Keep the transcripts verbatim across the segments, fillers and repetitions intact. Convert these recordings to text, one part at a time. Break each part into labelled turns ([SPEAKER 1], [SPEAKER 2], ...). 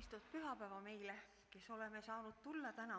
[SPEAKER 1] kaunistatud pühapäeva meile, kes oleme saanud tulla täna.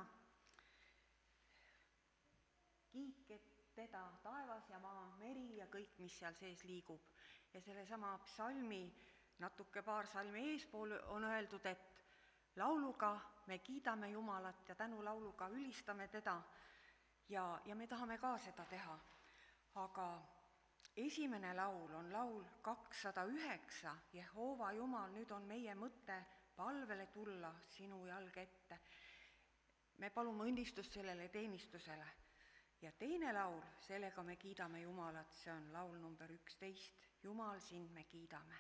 [SPEAKER 1] Kiitke teda taevas ja maa, meri ja kõik, mis seal sees liigub. Ja sellesama psalmi natuke paar salmi eespool on öeldud, et lauluga me kiidame Jumalat ja tänulauluga ülistame teda ja, ja me tahame ka seda teha. Aga esimene laul on laul kakssada üheksa, Jehova Jumal, nüüd on meie mõte palvele tulla sinu jalg ette. Me palume õnnistust sellele teenistusele. Ja teine laul, sellega me kiidame Jumalat, see on laul number üksteist, Jumal, sind me kiidame.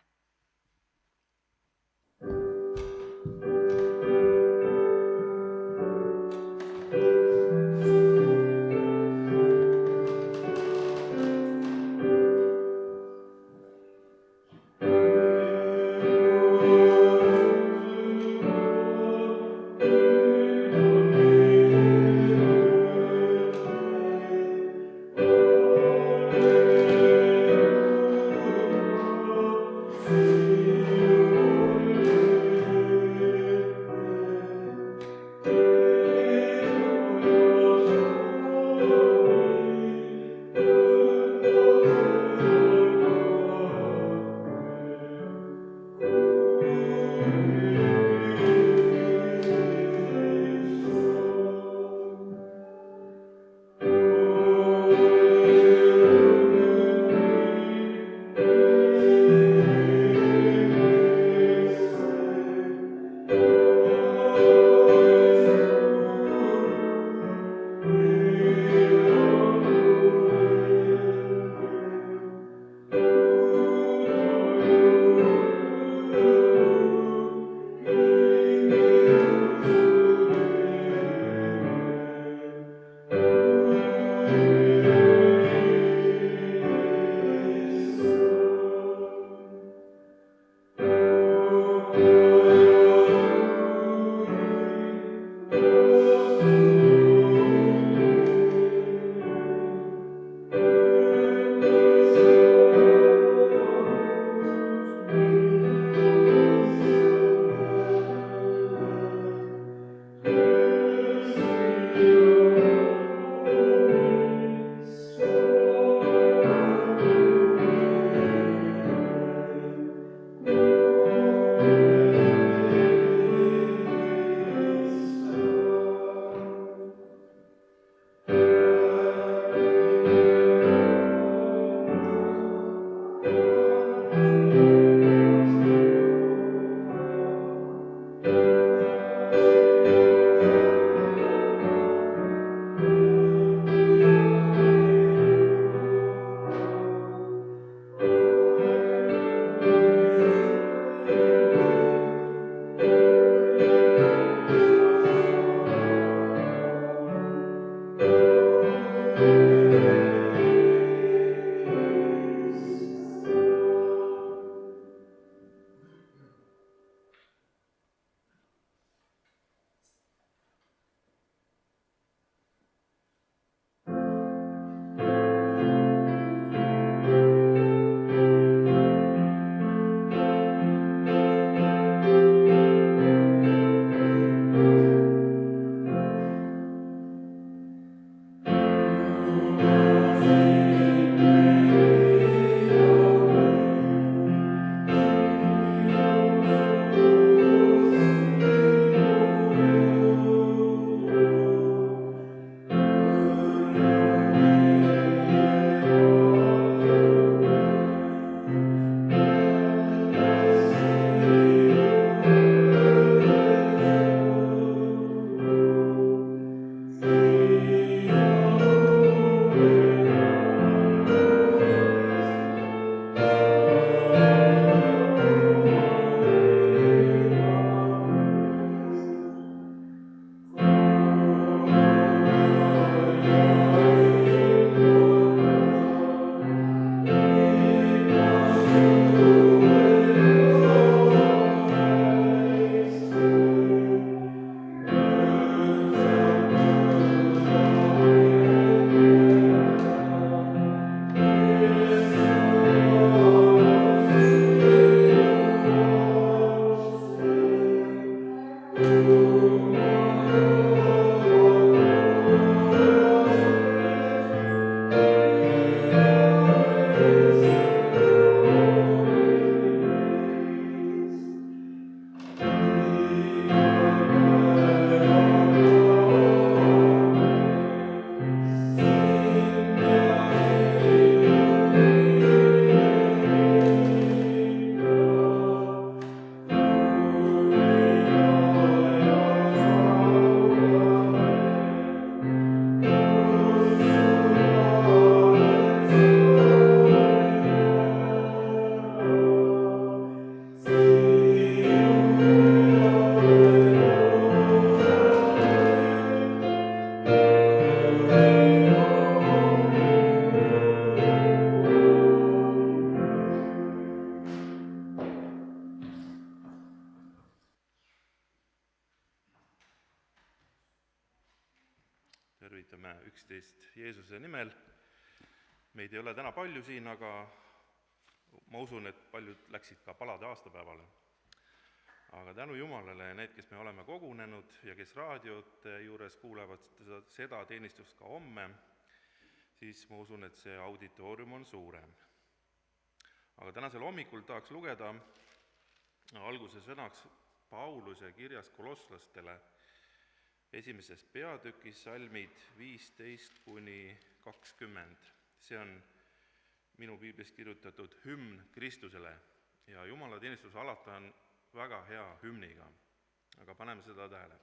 [SPEAKER 2] Tervitame üksteist Jeesuse nimel. Meid ei ole täna palju siin, aga ma usun, et paljud läksid ka palade aastapäevale. Aga tänu Jumalale ja need, kes me oleme kogunenud ja kes raadiote juures kuulevad seda teenistust ka homme, siis ma usun, et see auditoorium on suurem. Aga tänasel hommikul tahaks lugeda alguse sõnaks Pauluse kirjas kolosslastele esimeses peatükis salmid viisteist kuni kakskümmend. See on minu piiblis kirjutatud hümn Kristusele ja Jumala teenistus alati on väga hea hümniga, aga paneme seda tähele.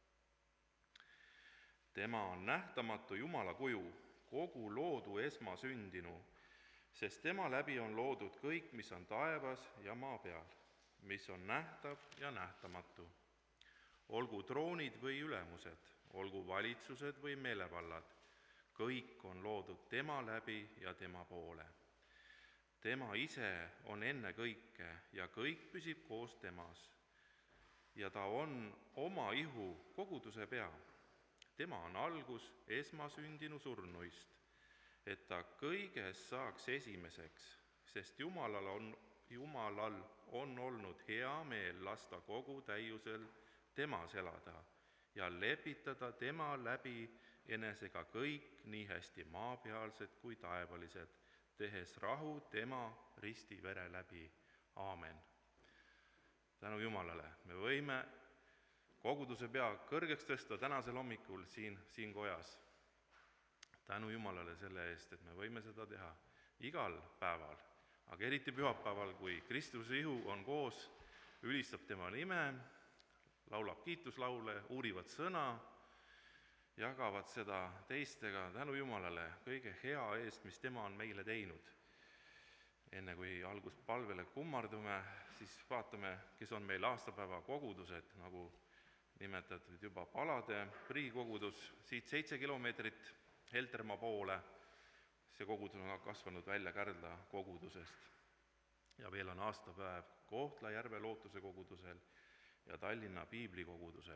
[SPEAKER 2] Tema on nähtamatu Jumala kuju, kogu loodu esmasündinu, sest tema läbi on loodud kõik, mis on taevas ja maa peal, mis on nähtav ja nähtamatu. Olgu troonid või ülemused, olgu valitsused või meelevallad, kõik on loodud tema läbi ja tema poole. Tema ise on enne kõike ja kõik püsib koos temas. Ja ta on oma ihu koguduse pea. Tema on algus esmasündinu surnuist, et ta kõiges saaks esimeseks, sest Jumalal on, Jumalal on olnud hea meel lasta kogu täiusel temas elada ja lepitada tema läbi enesega kõik, nii hästi maapealsed kui taevalised, tehes rahu tema ristivere läbi. Aamen. Tänu Jumalale, me võime koguduse pea kõrgeks tõsta tänasel hommikul siin, siin kojas. Tänu Jumalale selle eest, et me võime seda teha igal päeval, aga eriti pühapäeval, kui Kristuse ihu on koos, ülistab tema nime, laulab kiituslaule, uurivad sõna, jagavad seda teistega tänu Jumalale kõige hea eest, mis tema on meile teinud. Enne kui alguspalvele kummardume, siis vaatame, kes on meil aastapäeva kogudused, nagu nimetatud juba Palade priikogudus, siit seitse kilomeetrit Heltermaa poole. See kogudus on kasvanud välja Kärdla kogudusest. Ja veel on aastapäev Kohtla-Järve lootuse kogudusel ja Tallinna piiblikogudusel.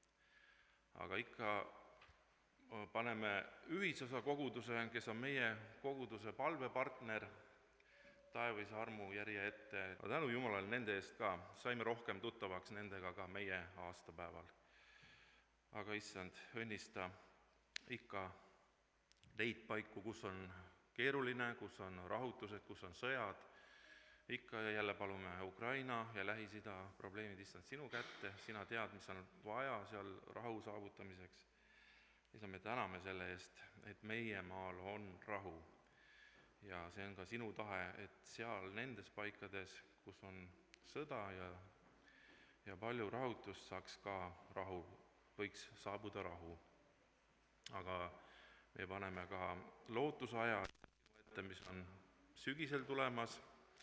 [SPEAKER 2] Aga ikka paneme ühisosa koguduse, kes on meie koguduse palvepartner, taevise armu järje ette. Tänu Jumalale nende eest ka, saime rohkem tuttavaks nendega ka meie aastapäeval. Aga issand, õnnista ikka neid paiku, kus on keeruline, kus on rahutused, kus on sõjad. Ikka ja jälle palume Ukraina ja Lähis-Ida probleemid issand sinu kätte, sina tead, mis on vaja seal rahu saavutamiseks. Ja me täname selle eest, et meie maal on rahu. Ja see on ka sinu tahe, et seal nendes paikades, kus on sõda ja, ja palju rahutust, saaks ka rahu, võiks saabuda rahu. Aga me paneme ka lootusaja, mis on sügisel tulemas,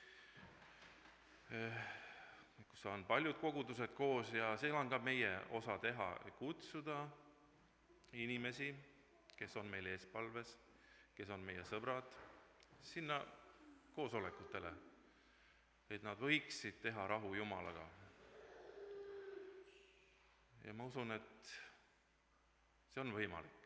[SPEAKER 2] kus on paljud kogudused koos ja seal on ka meie osa teha, kutsuda inimesi, kes on meil eespalves, kes on meie sõbrad, sinna koosolekutele, et nad võiksid teha rahu Jumalaga. Ja ma usun, et see on võimalik.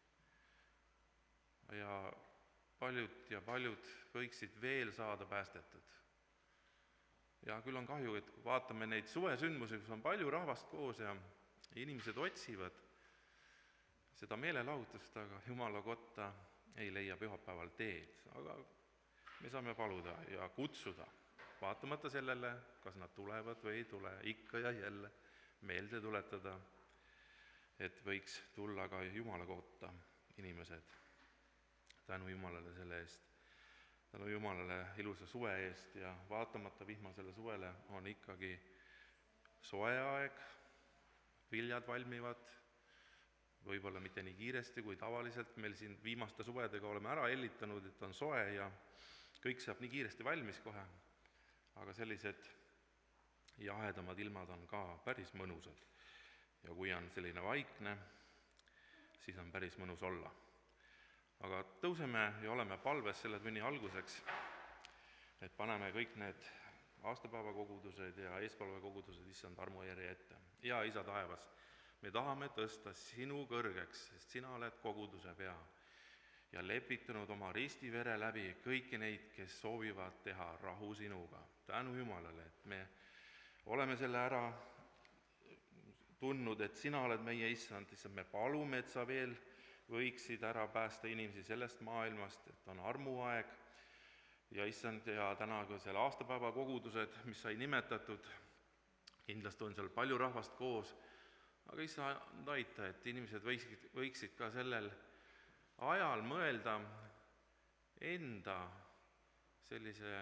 [SPEAKER 2] Ja paljud ja paljud võiksid veel saada päästetud. ja küll on kahju, et kui vaatame neid suvesündmusi, kus on palju rahvast koos ja inimesed otsivad seda meelelahutust, aga Jumala kotta ei leia pühapäeval teed. Aga me saame paluda ja kutsuda, vaatamata sellele, kas nad tulevad või ei tule, ikka ja jälle meelde tuletada, et võiks tulla ka Jumala kotta inimesed. Tänu Jumalale selle eest, tänu Jumalale ilusa suve eest ja vaatamata vihmasele suvele on ikkagi soe aeg, viljad valmivad, võib-olla mitte nii kiiresti kui tavaliselt, meil siin viimaste suvedega oleme ära hellitanud, et on soe ja kõik saab nii kiiresti valmis kohe, aga sellised jahedamad ilmad on ka päris mõnusad. Ja kui on selline vaikne, siis on päris mõnus olla. Aga tõuseme ja oleme palves selle tunni alguseks, et paneme kõik need aastapäevakogudused ja eespalvekogudused issand armujärje ette. Ja isa taevas, me tahame tõsta sinu kõrgeks, sest sina oled koguduse pea ja lepitanud oma ristivere läbi kõiki neid, kes soovivad teha rahu sinuga. Tänu Jumalale, et me oleme selle ära tundnud, et sina oled meie issand, issand, me palume, et sa veel võiksid ära päästa inimesi sellest maailmast, et on armuaeg ja issand, ja täna ka selle aastapäeva kogudused, mis sai nimetatud, kindlasti on seal palju rahvast koos, aga issand aita, et inimesed võiksid, võiksid ka sellel ajal mõelda enda sellise,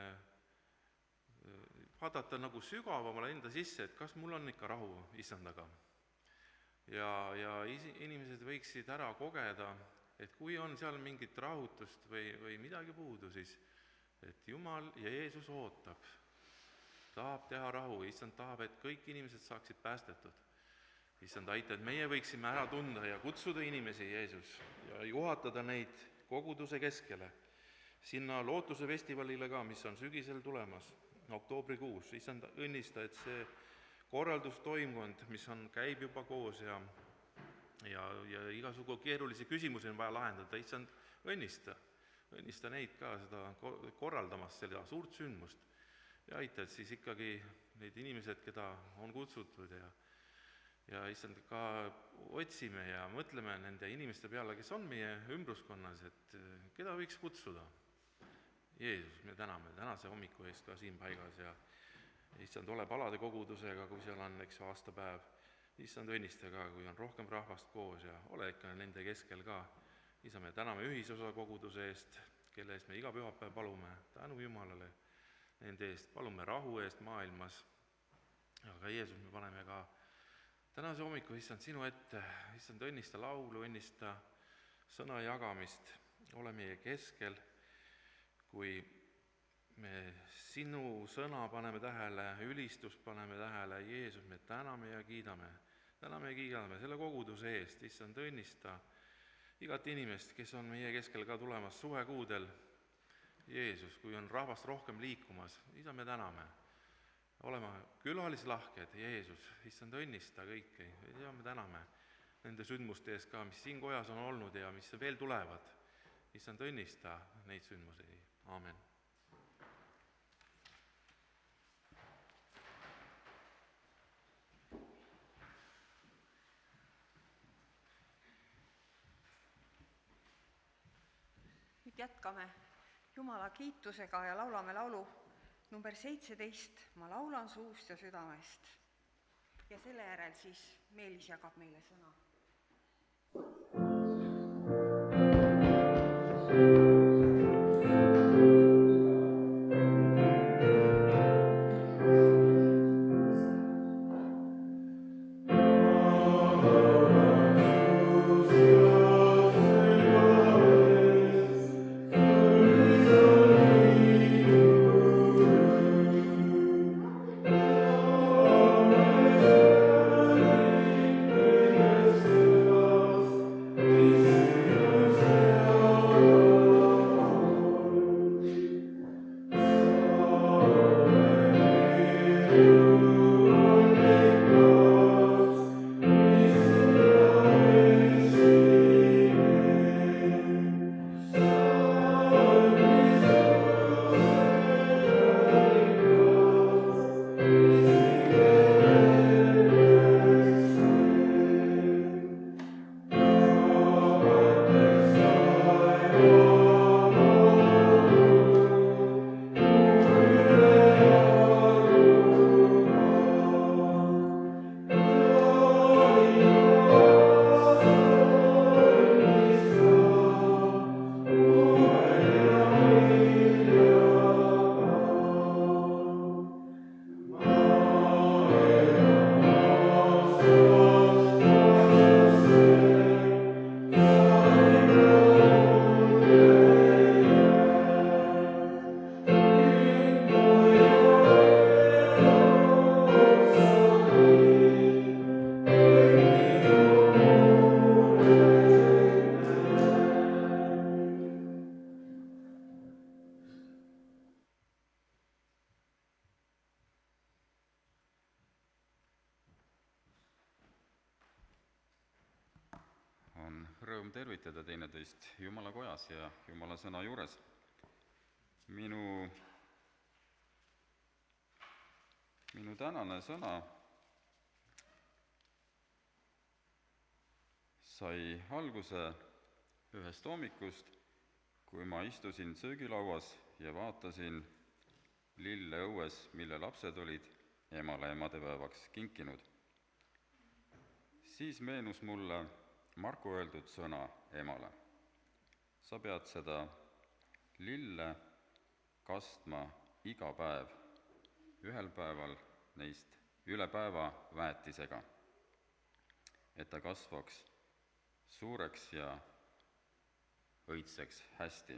[SPEAKER 2] vaadata nagu sügavamale enda sisse, et kas mul on ikka rahu issandaga. Ja, ja inimesed võiksid ära kogeda, et kui on seal mingit rahutust või, või midagi puudu, siis et Jumal ja Jeesus ootab, tahab teha rahu, issand tahab, et kõik inimesed saaksid päästetud. Issand aita, et meie võiksime ära tunda ja kutsuda inimesi, Jeesus, ja juhatada neid koguduse keskele, sinna lootuse festivalile ka, mis on sügisel tulemas, oktoobrikuus. Issand õnnista, et see korraldustoimkond, mis on, käib juba koos ja, ja, ja igasugu keerulisi küsimusi on vaja lahendada, issand õnnista, õnnista neid ka seda korraldamast, seda suurt sündmust ja aita, et siis ikkagi need inimesed, keda on kutsutud ja ja issand ka otsime ja mõtleme nende inimeste peale, kes on meie ümbruskonnas, et keda võiks kutsuda. Jeesus, me täname tänase hommiku eest ka siin paigas ja issand ole palade kogudusega, kui seal on, eks, aastapäev. Issand õnnista ka, kui on rohkem rahvast koos ja ole ikka nende keskel ka. Isa, me täname ühisosa koguduse eest, kelle eest me iga pühapäev palume. Tänu Jumalale nende eest, palume rahu eest maailmas. Aga Jeesus, me paneme ka tänase hommiku, issand, sinu ette. Issand õnnista laulu, õnnista sõna jagamist. Ole meie keskel, kui me sinu sõna paneme tähele, ülistust paneme tähele, Jeesus, me täname ja kiidame, täname ja kiidame selle koguduse eest, issand õnnista igat inimest, kes on meie keskel ka tulemas suvekuudel. Jeesus, kui on rahvast rohkem liikumas, isa, me täname, olema külalislahked, Jeesus, issand õnnista kõiki, ja me täname nende sündmuste eest ka, mis siin kojas on olnud ja mis veel tulevad, issand õnnista neid sündmusi, aamen.
[SPEAKER 1] Nüüd jätkame Jumala kiitusega ja laulame laulu number seitseteist, Ma laulan suust ja südamest. Ja selle järel siis Meelis jagab meile sõna.
[SPEAKER 3] Thank you. rõõm tervitada teineteist Jumala kojas ja Jumala sõna juures. Minu, minu tänane sõna sai alguse ühest hommikust, kui ma istusin söögilauas ja vaatasin lille õues, mille lapsed olid emale emadepäevaks kinkinud. Siis meenus mulle Marku öeldud sõna emale. Sa pead seda lille kastma iga päev, ühel päeval neist üle päeva väetisega, et ta kasvaks suureks ja õitseks hästi.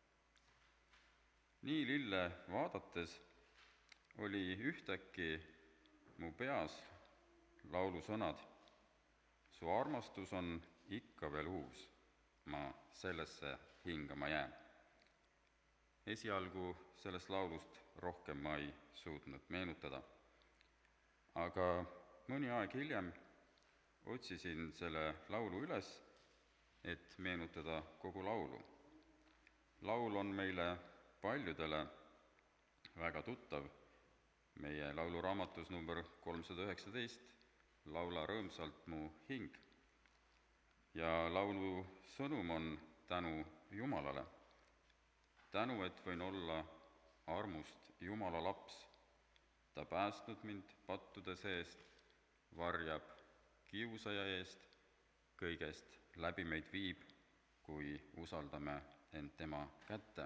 [SPEAKER 3] Nii lille vaadates oli ühtäkki mu peas laulusõnad: su armastus on ikka veel uus, ma sellesse hingama jään. Esialgu sellest laulust rohkem ma ei suutnud meenutada, aga mõni aeg hiljem otsisin selle laulu üles, et meenutada kogu laulu. Laul on meile paljudele väga tuttav, meie lauluraamatus number kolmsada üheksateist, Laula rõõmsalt mu hing. Ja laulu sõnum on tänu Jumalale. Tänu, et võin olla armust Jumala laps. Ta päästnud mind pattude seest, varjab kiusaja eest, kõigest läbi meid viib, kui usaldame end tema kätte.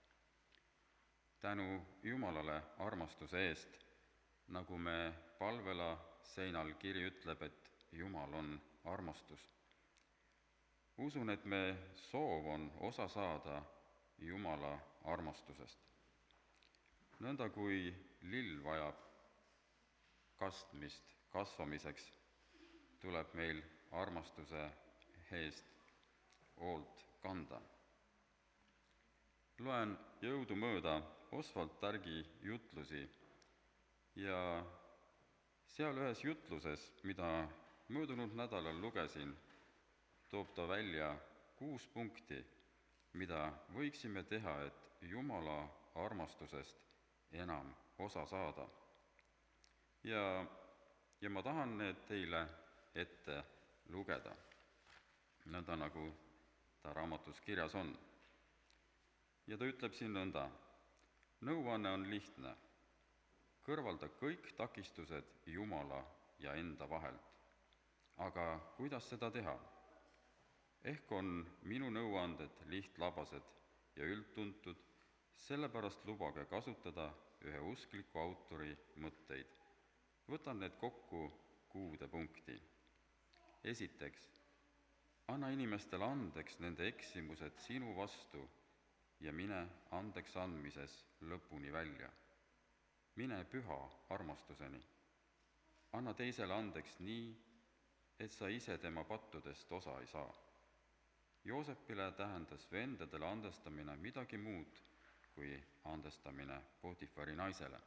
[SPEAKER 3] Tänu Jumalale armastuse eest, nagu me palvela seinal kiri ütleb, et Jumal on armastus. Usun, et me soov on osa saada Jumala armastusest. Nõnda kui lill vajab kastmist kasvamiseks, tuleb meil armastuse eest hoolt kanda. Loen jõudumööda Oswald Tärgi jutlusi ja seal ühes jutluses, mida möödunud nädalal lugesin, toob ta välja kuus punkti, mida võiksime teha, et Jumala armastusest enam osa saada. Ja, ja ma tahan need teile ette lugeda, nõnda nagu ta raamatus kirjas on. Ja ta ütleb siin nõnda: nõuanne on lihtne. Kõrvalda kõik takistused Jumala ja enda vahelt. Aga kuidas seda teha? Ehk on minu nõuanded lihtlabased ja üldtuntud, sellepärast lubage kasutada ühe uskliku autori mõtteid. Võtan need kokku kuude punkti. Esiteks, anna inimestele andeks nende eksimused sinu vastu ja mine andeks andmises lõpuni välja. Mine püha armastuseni. Anna teisele andeks nii, et sa ise tema pattudest osa ei saa. Joosepile tähendas vendadele andestamine midagi muud kui andestamine Potifari naisele.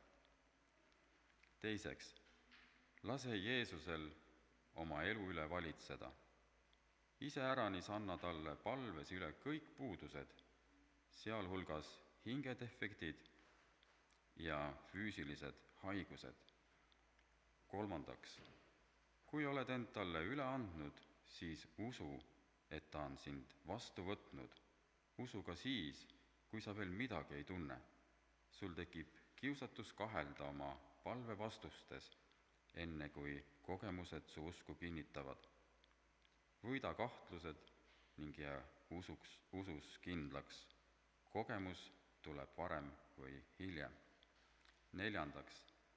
[SPEAKER 3] Teiseks, lase Jeesusel oma elu üle valitseda. Iseäranis anna talle palves üle kõik puudused, sealhulgas hingedefektid ja füüsilised haigused. Kolmandaks, kui oled end talle üle andnud, siis usu, et ta on sind vastu võtnud. Usu ka siis, kui sa veel midagi ei tunne. Sul tekib kiusatus kahelda oma palve vastustes, enne kui kogemused su usku kinnitavad. Võida kahtlused ning jää usuks, usus kindlaks. Kogemus tuleb varem või hiljem. Neljandaks,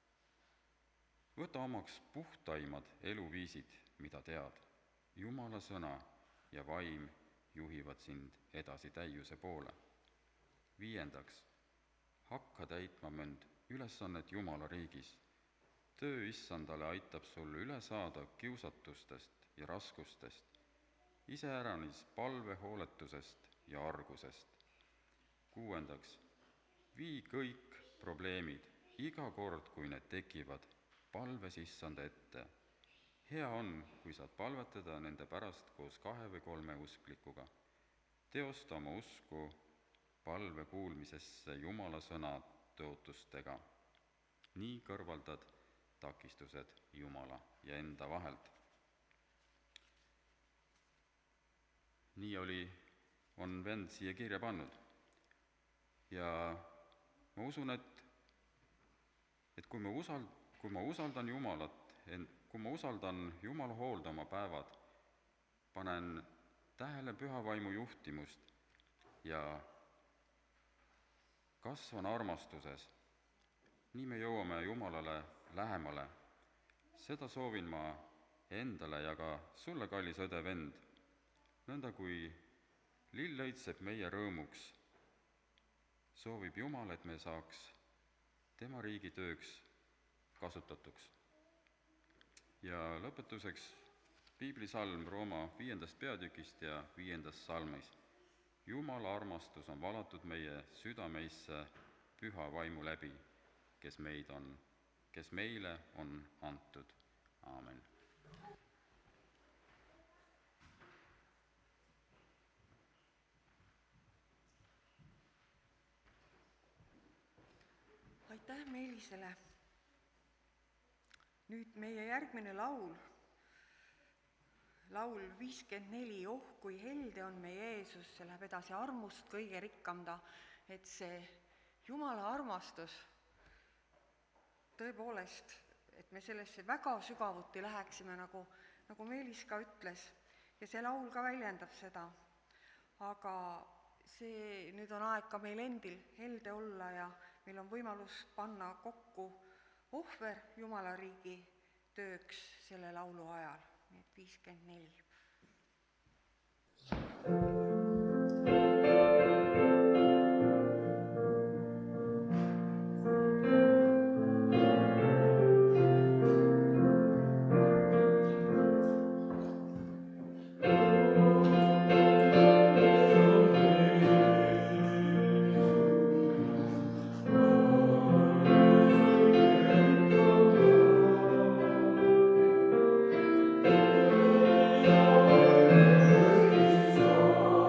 [SPEAKER 3] võta omaks puhtaimad eluviisid, mida tead. Jumala sõna ja vaim juhivad sind edasi täiuse poole. Viiendaks, hakka täitma mõnd ülesannet Jumala riigis. Töö issandale aitab sul üle saada kiusatustest ja raskustest, iseäranis palvehooletusest ja argusest. Kuuendaks, vii kõik probleemid iga kord, kui need tekivad, palves issanda ette. hea on, kui saad palvetada nende pärast koos kahe või kolme usklikuga. Teosta oma usku palve kuulmisesse Jumala sõna tõotustega. Nii kõrvaldad takistused Jumala ja enda vahelt. Nii oli, on vend siia kirja pannud. Ja ma usun, et, et kui, ma usald, kui ma usaldan Jumalat, kui ma usaldan Jumala hoolda oma päevad, panen tähele püha vaimu juhtimust ja kasvan armastuses, nii me jõuame Jumalale lähemale. Seda soovin ma endale ja ka sulle, kallis õde vend, nõnda kui lill õitseb meie rõõmuks, soovib Jumal, et me saaks tema riigi tööks kasutatuks. Ja lõpetuseks piiblisalm Rooma viiendast peatükist ja viiendast salmis. Jumala armastus on valatud meie südameisse püha vaimu läbi, kes meid on, kes meile on antud. Aamen.
[SPEAKER 1] Aitäh Meelisele. Nüüd meie järgmine laul, laul viiskümmend neli, oh kui helde on meie Jeesus, see läheb edasi armust kõige rikkam ta, et see Jumala armastus tõepoolest, et me sellesse väga sügavuti läheksime, nagu, nagu Meelis ka ütles, ja see laul ka väljendab seda. Aga see, nüüd on aeg ka meil endil helde olla ja meil on võimalus panna kokku ohver Jumala riigi tööks selle laulu ajal, nii et viiskümmend neli.
[SPEAKER 4] Oh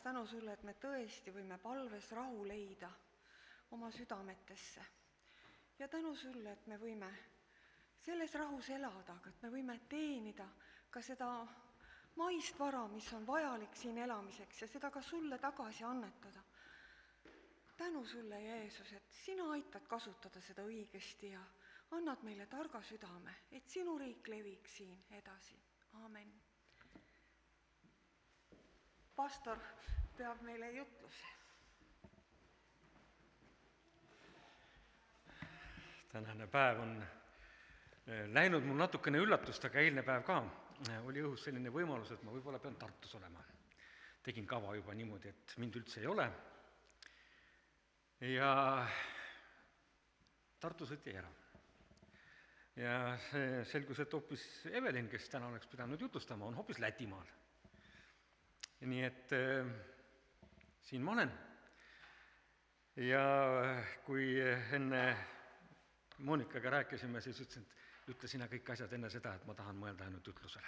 [SPEAKER 1] tänu sulle, et me tõesti võime palves rahu leida oma südametesse. Ja tänu sulle, et me võime selles rahus elada, aga et me võime teenida ka seda maist vara, mis on vajalik siin elamiseks ja seda ka sulle tagasi annetada. Tänu sulle, Jeesus, et sina aitad kasutada seda õigesti ja annad meile targa südame, et sinu riik leviks siin edasi. Aamen. Pastor peab meile jutluse.
[SPEAKER 4] Tänane päev on läinud mul natukene üllatust, aga eilne päev ka oli õhus selline võimalus, et ma võib-olla pean Tartus olema. Tegin kava juba niimoodi, et mind üldse ei ole. Ja Tartus võeti ära. Ja see selgus, et hoopis Evelin, kes täna oleks pidanud jutustama, on hoopis Lätimaal. Nii et äh, siin ma olen. Ja kui enne Monikaga rääkisime, siis ütlesin, et ütle sina kõik asjad enne seda, et ma tahan mõelda ainult jutlusele.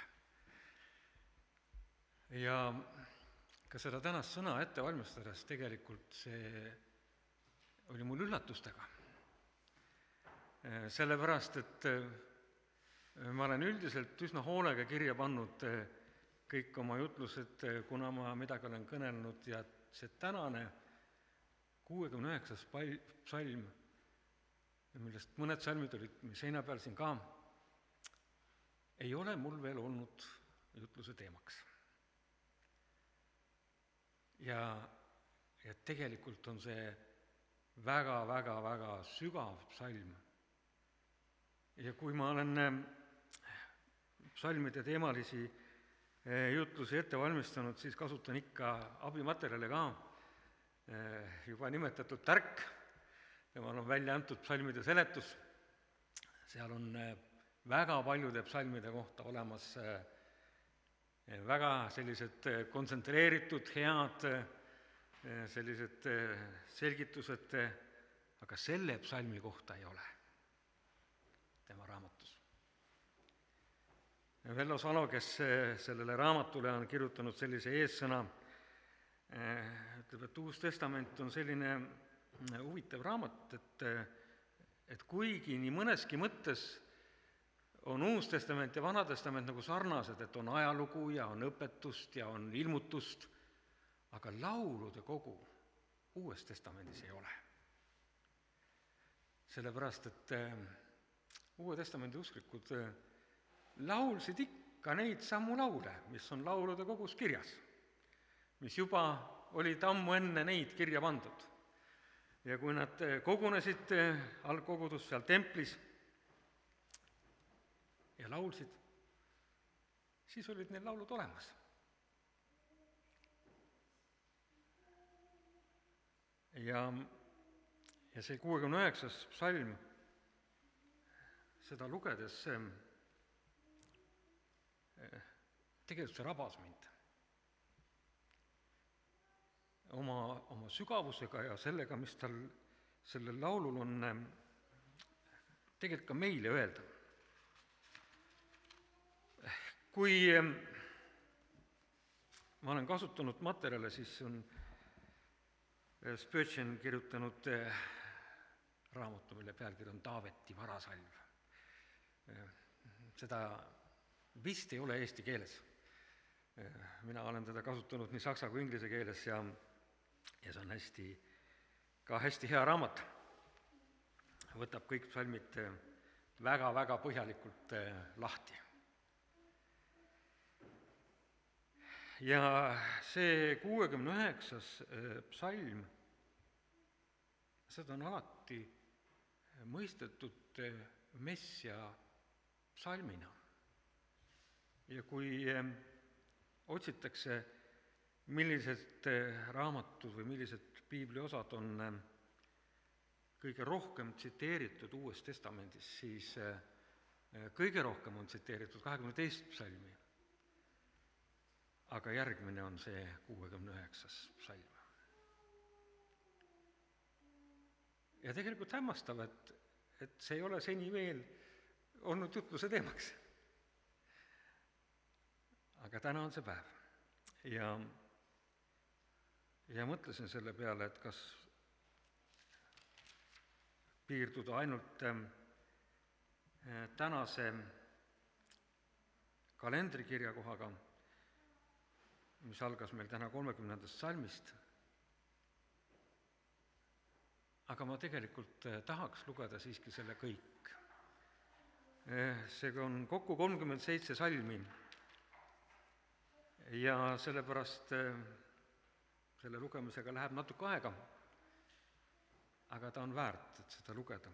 [SPEAKER 4] Ja ka seda tänast sõna ette valmistades tegelikult see oli mul üllatustega. Sellepärast, et ma olen üldiselt üsna hoolega kirja pannud kõik oma jutlused, kuna ma midagi olen kõnelnud ja see tänane kuuekümne üheksas psalm, millest mõned salmid olid seina peal siin ka, ei ole mul veel olnud jutluse teemaks. Ja, ja tegelikult on see väga-väga-väga sügav psalm. Ja kui ma olen psalmide teemalisi jutlusi ette valmistanud, siis kasutan ikka abimaterjale ka, juba nimetatud tärk, temal on välja antud psalmide seletus, seal on väga paljude psalmide kohta olemas väga sellised kontsentreeritud, head sellised selgitused, aga selle psalmi kohta ei ole tema raamatus. Vello Salo, kes sellele raamatule on kirjutanud sellise eessõna, ütleb, et Uus Testament on selline huvitav raamat, et, et kuigi nii mõneski mõttes on Uus Testament ja Vana Testament nagu sarnased, et on ajalugu ja on õpetust ja on ilmutust, aga laulude kogu Uues Testamendis ei ole. Sellepärast, et Uue Testamendi usklikud laulsid ikka neid samu laule, mis on laulude kogus kirjas, mis juba olid ammu enne neid kirja pandud. Ja kui nad kogunesid algkogudus seal templis ja laulsid, siis olid neil laulud olemas. Ja, ja see kuuekümne üheksas psalm, seda lugedes tegelikult see rabas mind oma, oma sügavusega ja sellega, mis tal sellel laulul on tegelikult ka meile öelda. Kui ma olen kasutanud materjale, siis on Spurgeon kirjutanud raamatu, mille pealkiri on Taaveti varasalv. Seda vist ei ole eesti keeles. Mina olen teda kasutanud nii saksa kui inglise keeles ja, ja see on hästi, ka hästi hea raamat. Võtab kõik psalmid väga-väga põhjalikult lahti. Ja see kuuekümne üheksas psalm, seda on alati mõistetud messia psalmina. Ja kui otsitakse, millised raamatud või millised piibliosad on kõige rohkem tsiteeritud Uues Testamendis, siis kõige rohkem on tsiteeritud kahekümne teist psalmi, aga järgmine on see kuuekümne üheksas psalm. Ja tegelikult hämmastav, et, et see ei ole seni veel olnud jutluse teemaks. Aga täna on see päev ja, ja mõtlesin selle peale, et kas piirduda ainult äh, tänase kalendrikirja kohaga, mis algas meil täna kolmekümnendast salmist, aga ma tegelikult tahaks lugeda siiski selle kõik. See on kokku kolmkümmend seitse salmi ja sellepärast selle lugemisega läheb natuke aega, aga ta on väärt, et seda lugeda.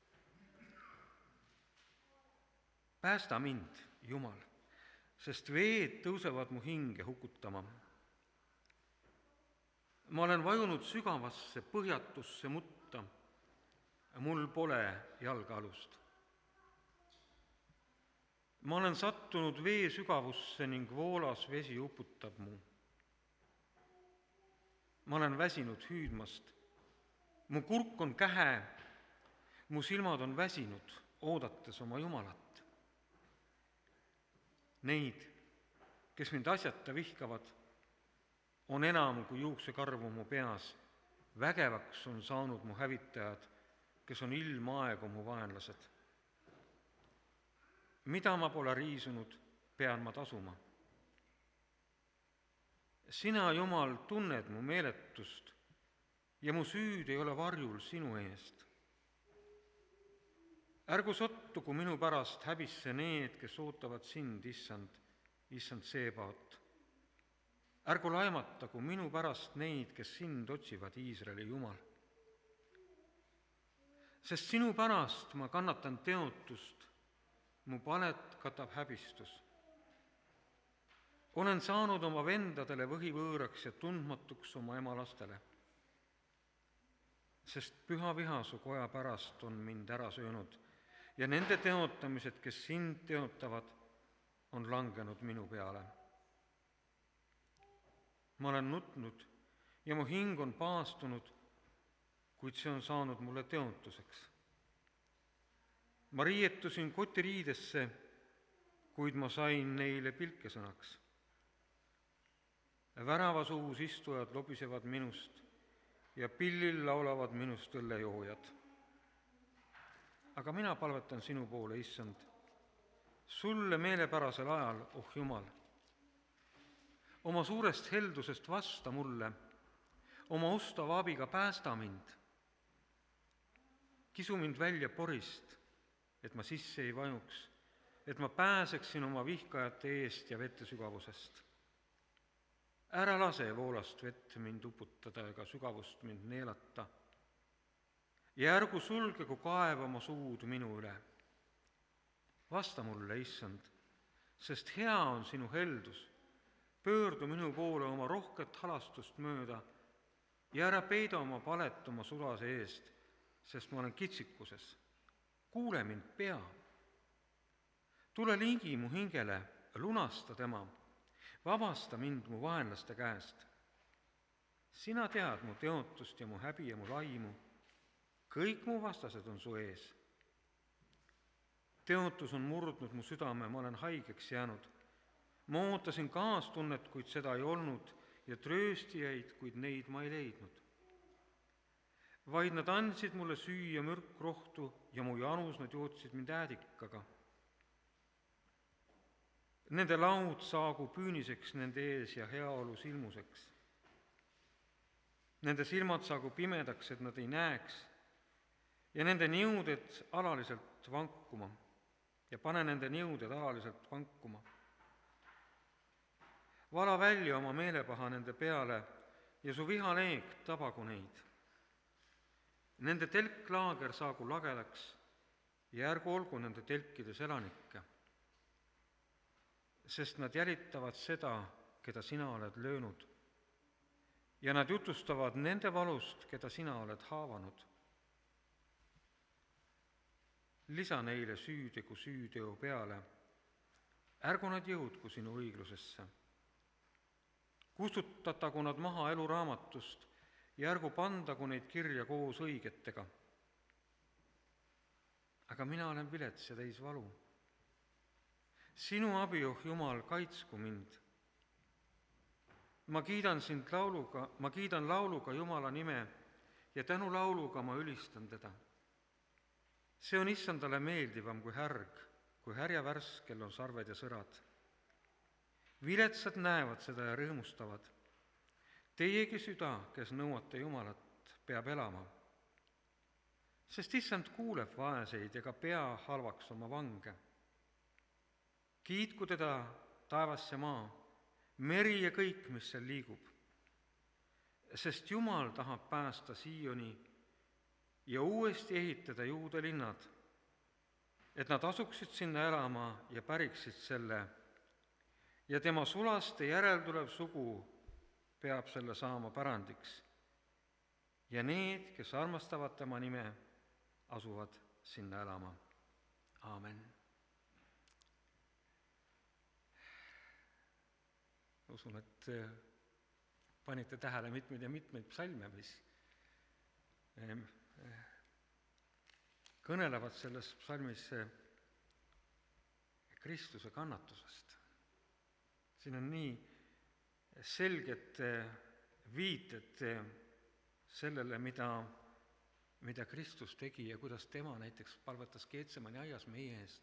[SPEAKER 4] Päästa mind, Jumal, sest veed tõusevad mu hinge hukutama. Ma olen vajunud sügavasse põhjatusse mutta, mul pole jalgealust. Ma olen sattunud vee sügavusse ning voolas vesi uputab mu. Ma olen väsinud hüüdmast, mu kurk on kähe, mu silmad on väsinud, oodates oma Jumalat. Neid, kes mind asjata vihkavad, on enam kui juuksekarvu mu peas, vägevaks on saanud mu hävitajad, kes on ilmaaegu mu vaenlased. Mida ma pole riisunud, pean ma tasuma. Sina, Jumal, tunned mu meeletust ja mu süüd ei ole varjul sinu eest. Ärgu sottugu minu pärast häbisse need, kes ootavad sind, issand, issand Seebaot. Ärgu laimatagu minu pärast neid, kes sind otsivad, Iisraeli Jumal. Sest sinu pärast ma kannatan teotust, mu palet katab häbistus. Olen saanud oma vendadele võhivõõraks ja tundmatuks oma ema lastele, sest püha viha su koja pärast on mind ära söönud ja nende teotamised, kes sind teotavad, on langenud minu peale. Ma olen nutnud ja mu hing on paastunud, kuid see on saanud mulle teotuseks. Ma riietusin kotiriidesse, kuid ma sain neile pilkesõnaks. Väravasuus istujad lobisevad minust ja pillil laulavad minust õllejoojad. Aga mina palvetan sinu poole, issand, sulle meelepärasel ajal, oh Jumal. Oma suurest heldusest vasta mulle, oma ustava abiga päästa mind. Kisu mind välja porist, et ma sisse ei vajuks, et ma pääseksin oma vihkajate eest ja vette sügavusest. Ära lase voolast vett mind uputada ega sügavust mind neelata. Ja ärgu sulgegu kaev oma suud minu üle. Vasta mulle, issand, sest hea on sinu heldus. Pöördu minu poole oma rohket halastust mööda ja ära peida oma palet oma sulase eest, sest ma olen kitsikuses. Kuule mind, pea. Tule ligi mu hingele, lunasta tema, vabasta mind mu vaenlaste käest. Sina tead mu teotust ja mu häbi ja mu laimu. Kõik mu vastased on su ees. Teotus on murdnud mu südame, ma olen haigeks jäänud. Ma ootasin kaastunnet, kuid seda ei olnud, ja trööstijaid, kuid neid ma ei leidnud. Vaid nad andsid mulle süüa mürkrohtu ja mu janus nad jootsid mind äädikaga. Nende laud saagu püüniseks nende ees ja heaolu silmuseks. Nende silmad saagu pimedaks, et nad ei näeks, ja nende niuded alaliselt vankuma ja pane nende niuded alaliselt vankuma. Vala välja oma meelepaha nende peale ja su vihaleek tabagu neid. Nende telklaager saagu lagedaks ja ärgu olgu nende telkides elanikke, sest nad jälitavad seda, keda sina oled löönud, ja nad jutustavad nende valust, keda sina oled haavanud. Lisa neile süütegu süüteo peale, ärgu nad jõudku sinu õiglusesse. Kustutatagu nad maha eluraamatust ja ärgu pandagu neid kirja koos õigetega. Aga mina olen vilets ja täis valu. Sinu abi, oh Jumal, kaitsku mind. ma kiidan sind lauluga, ma kiidan lauluga Jumala nime ja tänulauluga ma ülistan teda. see on issandale meeldivam kui härg, kui härjavärss, kel on sarved ja sõrad. Viletsad näevad seda ja rõõmustavad. Teiegi süda, kes nõuate Jumalat, peab elama. Sest issand kuuleb vaeseid ega pea halvaks oma vange. Kiitku teda taevas ja maa, meri ja kõik, mis seal liigub. Sest Jumal tahab päästa Sioni ja uuesti ehitada Juuda linnad, et nad asuksid sinna elama ja päriksid selle, ja tema sulaste järeltulev sugu peab selle saama pärandiks. Ja need, kes armastavad tema nime, asuvad sinna elama. Aamen. Usun, et panite tähele mitmeid ja mitmeid psalme, mis kõnelevad selles psalmis Kristuse kannatusest. Siin on nii selged viited sellele, mida, mida Kristus tegi ja kuidas tema näiteks palvetas Getsemani aias meie eest.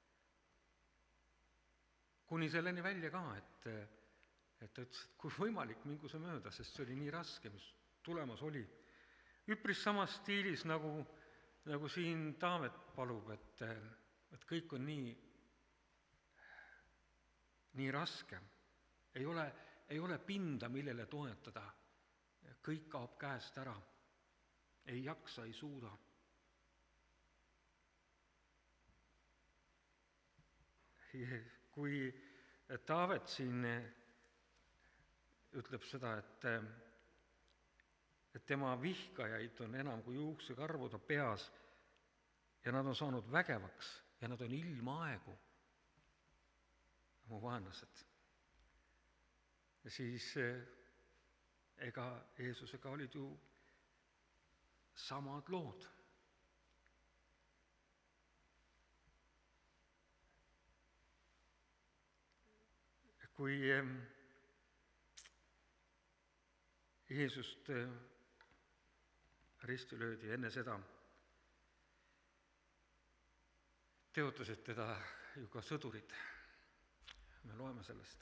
[SPEAKER 4] Kuni selleni välja ka, et, et ta ütles, et kui võimalik, mingu see mööda, sest see oli nii raske, mis tulemas oli. Üpris samas stiilis, nagu, nagu siin Taavet palub, et, et kõik on nii, nii raske. Ei ole, ei ole pinda, millele toetada. Kõik kaob käest ära. Ei jaksa, ei suuda. Kui Taavet siin ütleb seda, et, et tema vihkajaid on enam kui juuksekarvuda peas ja nad on saanud vägevaks ja nad on ilma aegu, mu vaenlased. Ja siis ega Jeesusega olid ju samad lood. Kui Jeesust risti löödi enne seda, teotasid teda ju ka sõdurid. Me loeme sellest.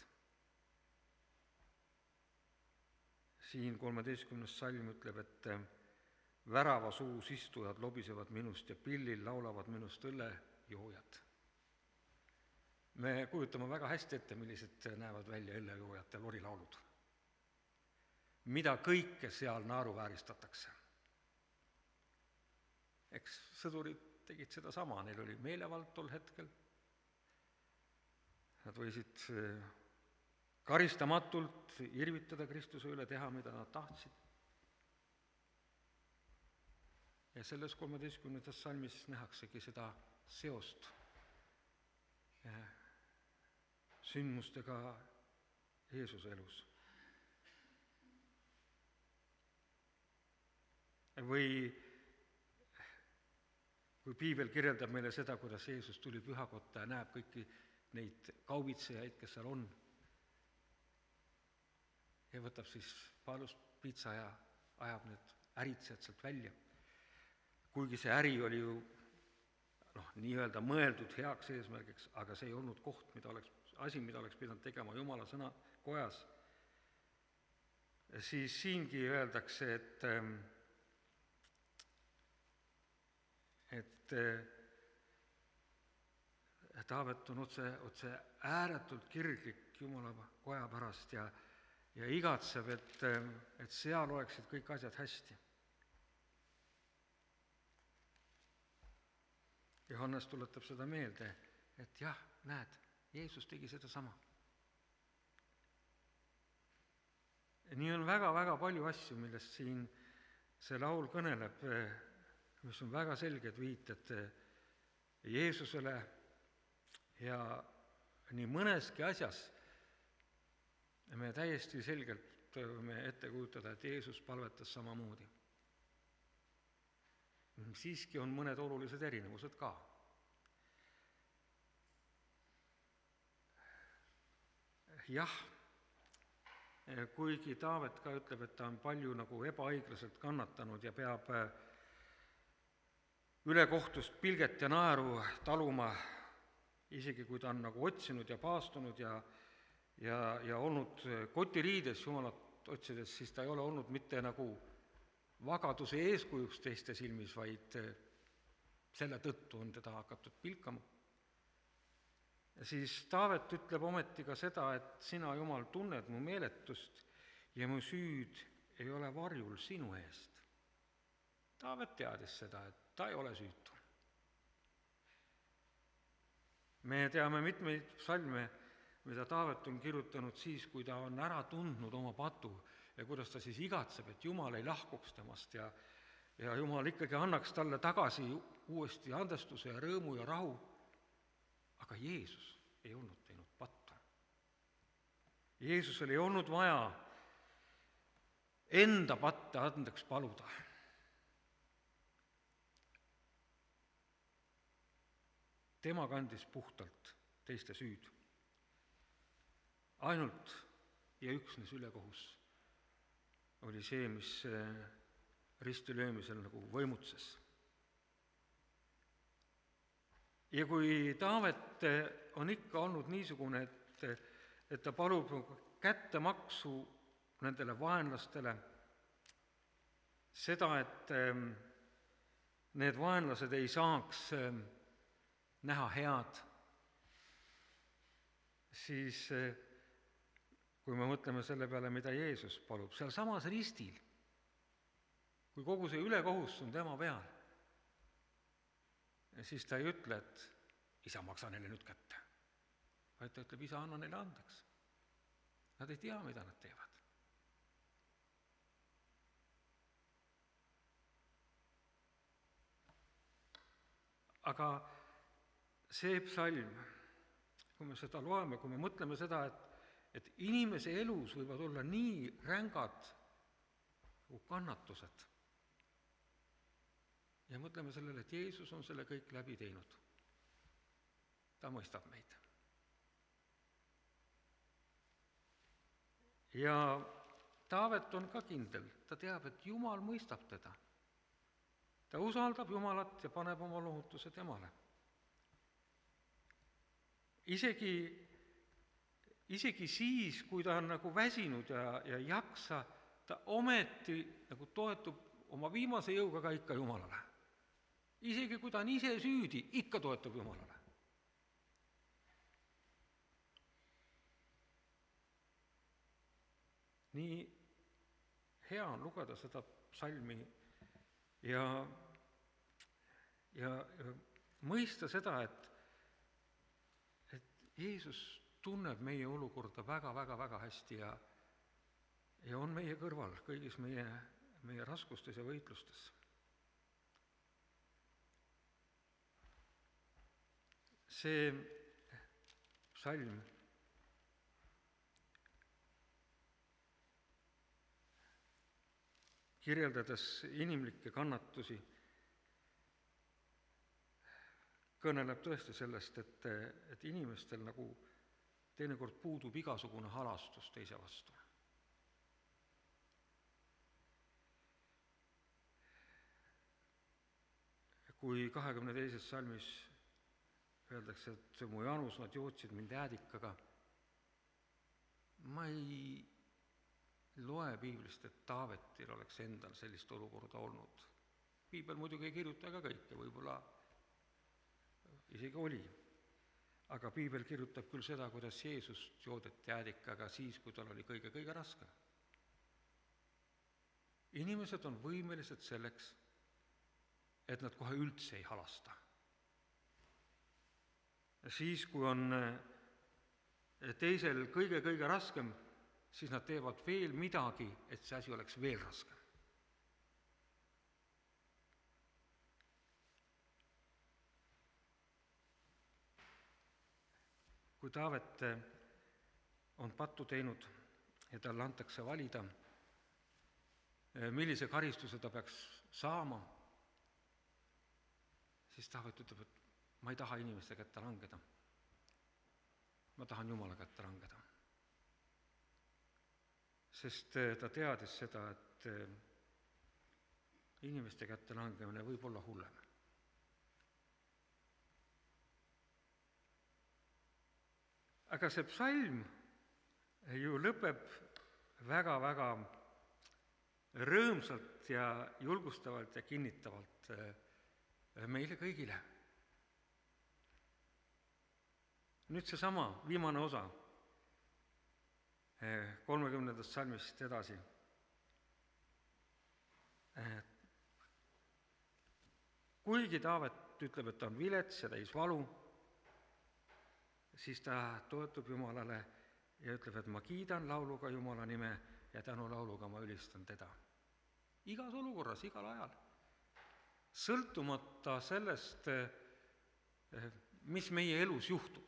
[SPEAKER 4] Siin kolmeteistkümnes salm ütleb, et värava suus istujad lobisevad minust ja pillil laulavad minust õllejoojad. Me kujutame väga hästi ette, millised näevad välja õllejoojate lorilaulud. Mida kõike seal naeruvääristatakse. Eks sõdurid tegid seda sama, neil oli meelevald tol hetkel. Nad võisid karistamatult irvitada Kristuse üle, teha, mida nad tahtsid. Ja selles kolmeteistkümnendas salmis nähaksegi seda seost sündmustega Jeesuse elus. Või kui piibel kirjeldab meile seda, kuidas Jeesus tuli pühakotta ja näeb kõiki neid kaubitsejaid, kes seal on, ja võtab siis paalust pitsa ja ajab need äritsejad sealt välja. Kuigi see äri oli ju noh, nii-öelda mõeldud heaks eesmärgiks, aga see ei olnud koht, mida oleks, asi, mida oleks pidanud tegema Jumala sõna kojas, siis siingi öeldakse, et et Taavet on otse, otse ääretult kirglik Jumala koja pärast ja, ja igatseb, et, et seal oleksid kõik asjad hästi. Johannes tuletab seda meelde, et jah, näed, Jeesus tegi seda sama. Nii on väga-väga palju asju, millest siin see laul kõneleb, mis on väga selged viited Jeesusele ja nii mõneski asjas me täiesti selgelt võime ette kujutada, et Jeesus palvetas samamoodi. Siiski on mõned olulised erinevused ka. Jah, kuigi Taavet ka ütleb, et ta on palju nagu ebaõiglaselt kannatanud ja peab ülekohtust pilget ja naeru taluma, isegi kui ta on nagu otsinud ja paastunud ja, ja, ja olnud kotiriides Jumalat otsides, siis ta ei ole olnud mitte nagu vagaduse eeskujuks teiste silmis, vaid selle tõttu on teda hakatud pilkama. Ja siis Taavet ütleb ometi ka seda, et sina, Jumal, tunned mu meeletust ja mu süüd ei ole varjul sinu eest. Taavet teadis seda, et ta ei ole süütu. Me teame mitmeid psalme, mida Taavet on kirjutanud siis, kui ta on ära tundnud oma patu ja kuidas ta siis igatseb, et Jumal ei lahkuks temast ja, ja Jumal ikkagi annaks talle tagasi uuesti andestuse ja rõõmu ja rahu. Aga Jeesus ei olnud teinud pattu. Jeesusel ei olnud vaja enda patte andeks paluda. Tema kandis puhtalt teiste süüd. Ainult ja üksnes ülekohus oli see, mis ristilöömisel nagu võimutses. Ja kui Taavet on ikka olnud niisugune, et, et ta palub kättemaksu nendele vaenlastele, seda, et need vaenlased ei saaks näha head, siis kui me mõtleme selle peale, mida Jeesus palub, seal samas ristil, kui kogu see ülekohus on tema peal, siis ta ei ütle, et isa, maksa neile nüüd kätte, vaid ta ütleb, isa, anna neile andeks. Nad ei tea, mida nad teevad. Aga see psalm, kui me seda loeme, kui me mõtleme seda, et, et inimese elus võivad olla nii rängad kannatused, ja mõtleme sellele, et Jeesus on selle kõik läbi teinud. Ta mõistab meid. Ja Taavet on ka kindel, ta teab, et Jumal mõistab teda. Ta usaldab Jumalat ja paneb oma lohutuse temale. Isegi, isegi siis, kui ta on nagu väsinud ja, ja jaksa, ta ometi nagu toetub oma viimase jõuga ka ikka Jumalale. Isegi kui ta on ise süüdi, ikka toetub Jumalale. Nii hea on lugeda seda psalmi ja, ja, ja mõista seda, et, et Jeesus tunneb meie olukorda väga-väga-väga hästi ja, ja on meie kõrval kõigis meie, meie raskustes ja võitlustes. See psalm kirjeldades inimlikke kannatusi kõneleb tõesti sellest, et, et inimestel nagu teinekord puudub igasugune halastus teise vastu. Kui kahekümne teises salmis öeldakse, et mu Janus, nad jootsid mind äädikaga, ma ei loe piiblist, et Taavetil oleks endal sellist olukorda olnud. Piibel muidugi ei kirjuta ka kõike, võib-olla isegi oli. Aga piibel kirjutab küll seda, kuidas Jeesust joodeti äädikaga siis, kui tal oli kõige-kõige raskem. Inimesed on võimelised selleks, et nad kohe üldse ei halasta. Siis, kui on teisel kõige-kõige raskem, siis nad teevad veel midagi, et see asi oleks veel raskem. Kui Taavet on pattu teinud ja talle antakse valida, millise karistuse ta peaks saama, siis Taavet ütleb, et ma ei taha inimeste kätte langeda. Ma tahan Jumala kätte langeda. sest ta teadis seda, et inimeste kätte langemine võib olla hullem. Aga see psalm ju lõpeb väga-väga rõõmsalt ja julgustavalt ja kinnitavalt meile kõigile. Nüüd seesama viimane osa kolmekümnendast salmist edasi. Kuigi Taavet ütleb, et ta on vilets ja täis valu, siis ta toetub Jumalale ja ütleb, et ma kiidan lauluga Jumala nime ja tänulauluga ma ülistan teda. Igas olukorras, igal ajal. Sõltumata sellest, mis meie elus juhtub.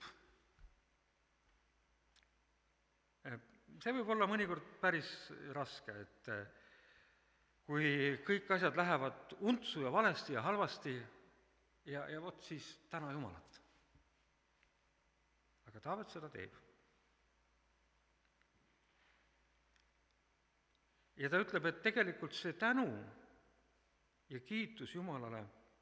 [SPEAKER 4] See võib olla mõnikord päris raske, et kui kõik asjad lähevad untsu ja valesti ja halvasti ja, ja vot siis täna Jumalat. Aga Taavet seda teeb. Ja ta ütleb, et tegelikult see tänu ja kiitus Jumalale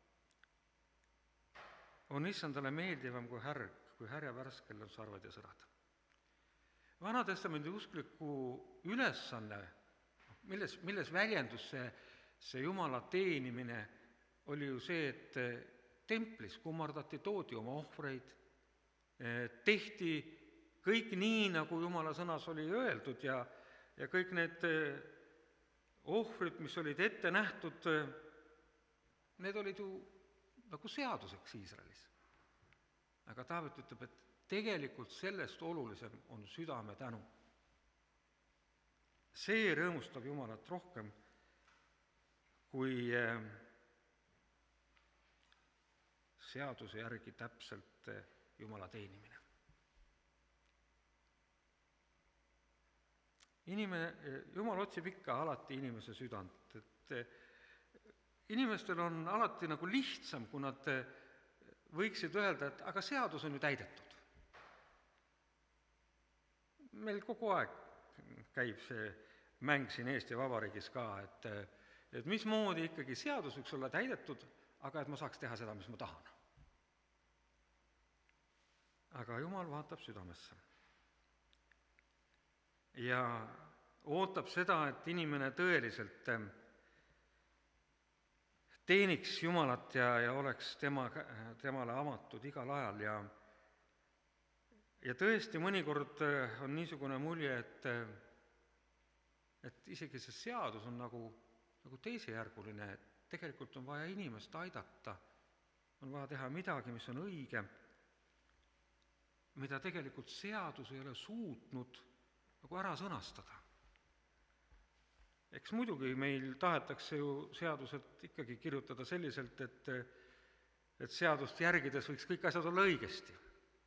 [SPEAKER 4] on issandale meeldivam kui härg, kui härja värskel on sarved ja sõrad. Vanatestamendi uskliku ülesanne, milles, milles väljendus see, see Jumala teenimine, oli ju see, et templis kummardati, toodi oma ohvreid, tehti kõik nii, nagu Jumala sõnas oli öeldud ja, ja kõik need ohvrid, mis olid ette nähtud, need olid ju nagu seaduseks Iisraelis. Aga Taavet ütleb, et tegelikult sellest olulisem on südame tänu. See rõõmustab Jumalat rohkem kui seaduse järgi täpselt Jumala teenimine. Inimene, Jumal otsib ikka alati inimese südant, et inimestel on alati nagu lihtsam, kui nad võiksid öelda, et aga seadus on ju täidetud. Meil kogu aeg käib see mäng siin Eesti Vabariigis ka, et, et mismoodi ikkagi seadus võiks olla täidetud, aga et ma saaks teha seda, mis ma tahan. Aga Jumal vaatab südamesse. Ja ootab seda, et inimene tõeliselt teeniks Jumalat ja, ja oleks tema, temale avatud igal ajal ja ja tõesti mõnikord on niisugune mulje, et, et isegi see seadus on nagu, nagu teisejärguline, et tegelikult on vaja inimest aidata, on vaja teha midagi, mis on õige, mida tegelikult seadus ei ole suutnud nagu ära sõnastada. Eks muidugi meil tahetakse ju seadused ikkagi kirjutada selliselt, et, et seadust järgides võiks kõik asjad olla õigesti.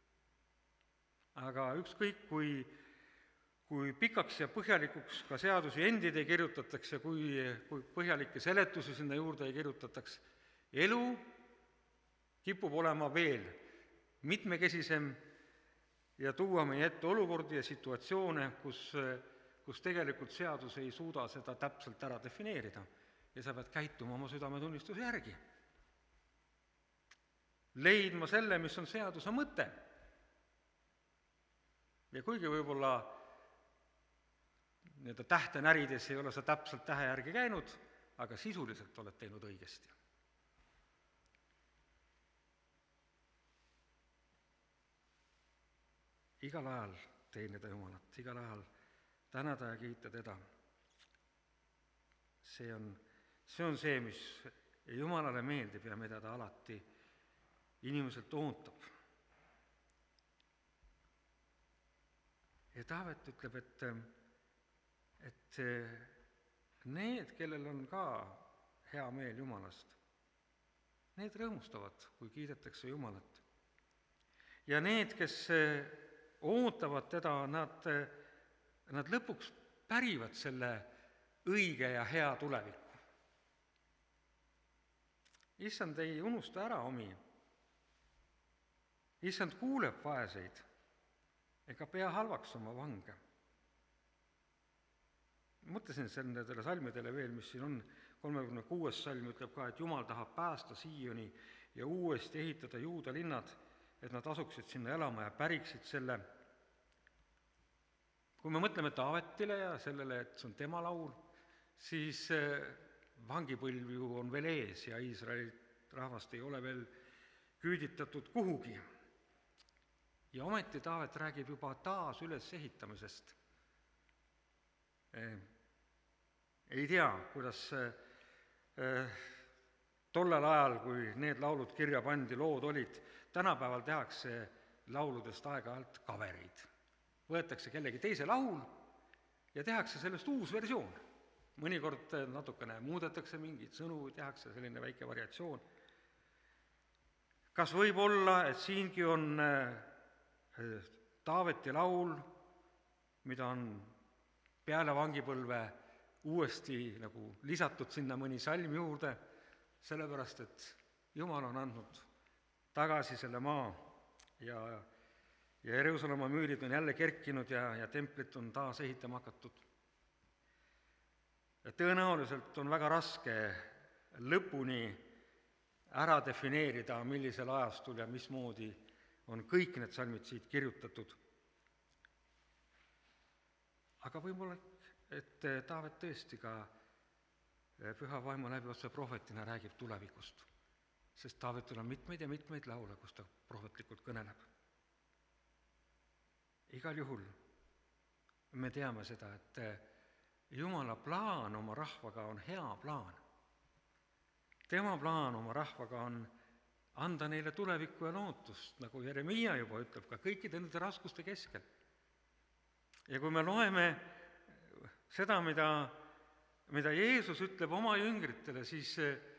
[SPEAKER 4] Aga ükskõik, kui, kui pikaks ja põhjalikuks ka seadusi endid ei kirjutataks ja kui, kui põhjalikke seletusi sinna juurde ei kirjutataks, elu kipub olema veel mitmekesisem ja tuua meie ette olukordi ja situatsioone, kus, kus tegelikult seadus ei suuda seda täpselt ära defineerida ja sa pead käituma oma südametunnistuse järgi. Leidma selle, mis on seaduse mõte. Ja kuigi võib-olla nii-öelda tähte närides ei ole sa täpselt tähe järgi käinud, aga sisuliselt oled teinud õigesti. Igal ajal teenida Jumalat, igal ajal tänada ja kiita teda. See on, see on see, mis Jumalale meeldib ja mida ta alati inimeselt ootab. Ja Taavet ütleb, et, et need, kellel on ka hea meel Jumalast, need rõõmustavad, kui kiidetakse Jumalat. Ja need, kes ootavad teda, nad, nad lõpuks pärivad selle õige ja hea tuleviku. Issand ei unusta ära omi. Issand kuuleb vaeseid ega pea halvaks oma vange. mõtlesin nendele salmidele veel, mis siin on, kolmekümne kuues salm ütleb ka, et Jumal tahab päästa Siioni ja uuesti ehitada Juuda linnad, et nad asuksid sinna elama ja päriksid selle. Kui me mõtleme Taavetile ja sellele, et see on tema laul, siis vangipõlv ju on veel ees ja Iisraeli rahvast ei ole veel küüditatud kuhugi. Ja ometi Taavet räägib juba taas ülesehitamisest. Ei tea, kuidas tollel ajal, kui need laulud kirja pandi, lood olid. Tänapäeval tehakse lauludest aeg-ajalt kavereid. Võetakse kellegi teise laul ja tehakse sellest uus versioon. Mõnikord natukene muudetakse mingeid sõnu, tehakse selline väike variatsioon. Kas võib olla, et siingi on Taaveti laul, mida on peale vangipõlve uuesti nagu lisatud sinna mõni salm juurde, sellepärast et Jumal on andnud tagasi selle maa ja, ja Jeruusalemma müürid on jälle kerkinud ja, ja templit on taas ehitama hakatud. Ja tõenäoliselt on väga raske lõpuni ära defineerida, millisel ajastul ja mismoodi on kõik need salmid siit kirjutatud. Aga võib-olla, et Taavet tõesti ka püha vaimu läbi otse prohvetina räägib tulevikust, sest Taavetul on mitmeid ja mitmeid laule, kus ta prohvetlikult kõneleb. Igal juhul me teame seda, et Jumala plaan oma rahvaga on hea plaan. Tema plaan oma rahvaga on anda neile tulevikku ja lootust, nagu Jeremiia juba ütleb, ka kõikide nende raskuste keskel. Ja kui me loeme seda, mida, mida Jeesus ütleb oma jüngritele, siis